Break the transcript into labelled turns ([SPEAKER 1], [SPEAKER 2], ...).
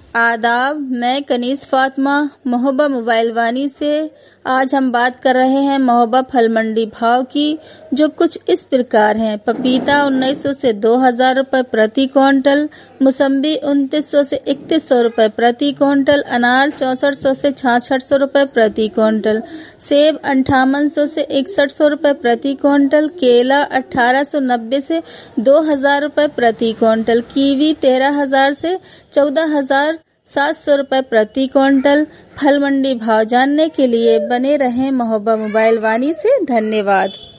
[SPEAKER 1] आदाब, मैं कनीज़ फातिमा महोबा मोबाइल वानी से। आज हम बात कर रहे हैं महोबा फल मंडी भाव की, जो कुछ इस प्रकार हैं। पपीता 1900 से 2000 रुपये प्रति क्विंटल, मौसम्बी 2900 से 3100 रुपये प्रति क्विंटल, अनार 6400 से 6600 रुपये प्रति क्विंटल, सेब 5800 से 6100 रुपये प्रति क्विंटल, केला 1890 से 2000 रुपये प्रति क्विंटल, कीवी 13000 से 14700 रुपये प्रति क्विंटल। फल मंडी भाव जानने के लिए बने रहें महोबा मोबाइल वानी से। धन्यवाद।